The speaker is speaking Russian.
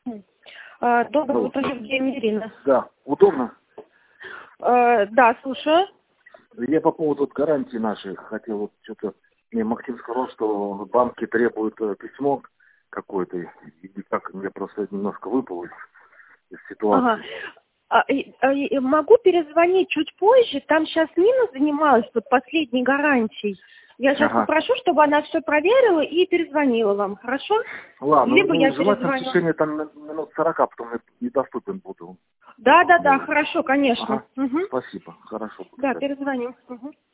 Доброе утро, Евгения Ирина. Да, удобно? Да, слушаю. Я по поводу гарантии нашей хотел вот что-то... Мне Максим сказал, что банки требуют письмо какое-то. И как я просто немножко выпал из ситуации. Могу перезвонить чуть позже. Там сейчас Нина занималась вот последней гарантией. Я сейчас попрошу, чтобы она все проверила и перезвонила вам, хорошо? Ладно, либо я желательно в перезвоню. течение там минут 40, потом я недоступен буду. Да, хорошо, конечно. Спасибо, хорошо. Да, перезвоню.